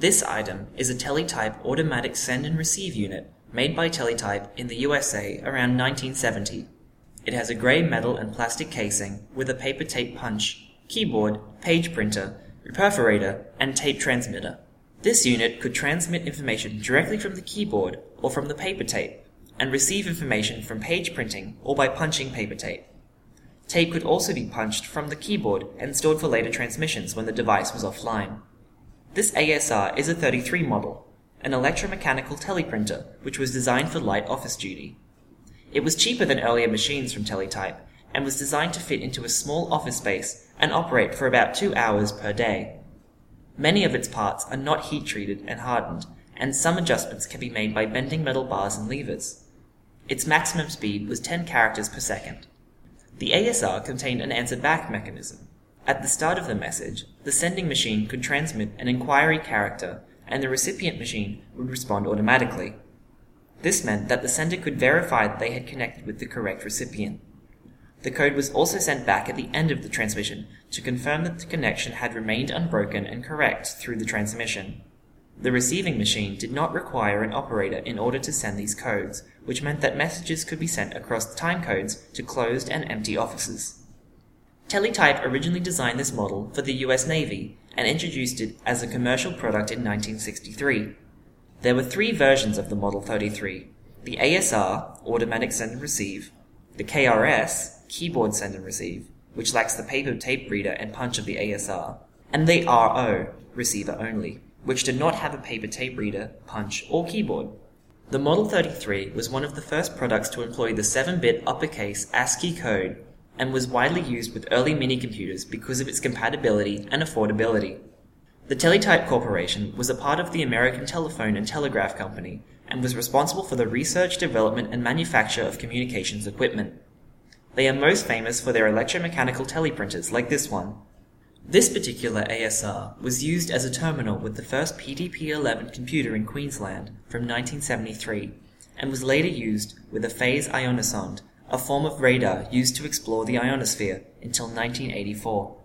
This item is a Teletype automatic send and receive unit made by Teletype in the USA around 1970. It has a grey metal and plastic casing with a paper tape punch, keyboard, page printer, perforator, and tape transmitter. This unit could transmit information directly from the keyboard or from the paper tape, and receive information from page printing or by punching paper tape. Tape could also be punched from the keyboard and stored for later transmissions when the device was offline. This ASR is a 33 model, an electromechanical teleprinter which was designed for light office duty. It was cheaper than earlier machines from Teletype and was designed to fit into a small office space and operate for about 2 hours per day. Many of its parts are not heat-treated and hardened, and some adjustments can be made by bending metal bars and levers. Its maximum speed was 10 characters per second. The ASR contained an answer-back mechanism. At the start of the message, the sending machine could transmit an inquiry character, and the recipient machine would respond automatically. This meant that the sender could verify that they had connected with the correct recipient. The code was also sent back at the end of the transmission to confirm that the connection had remained unbroken and correct through the transmission. The receiving machine did not require an operator in order to send these codes, which meant that messages could be sent across time codes to closed and empty offices. Teletype originally designed this model for the US Navy and introduced it as a commercial product in 1963. There were 3 versions of the Model 33, the ASR, Automatic Send and Receive, the KRS, Keyboard Send and Receive, which lacks the paper tape reader and punch of the ASR, and the RO, Receiver Only, which did not have a paper tape reader, punch, or keyboard. The Model 33 was one of the first products to employ the 7-bit uppercase ASCII code and was widely used with early mini-computers because of its compatibility and affordability. The Teletype Corporation was a part of the American Telephone and Telegraph Company and was responsible for the research, development, and manufacture of communications equipment. They are most famous for their electromechanical teleprinters like this one. This particular ASR was used as a terminal with the first PDP-11 computer in Queensland from 1973 and was later used with a phase ionosonde, a form of radar used to explore the ionosphere, until 1984.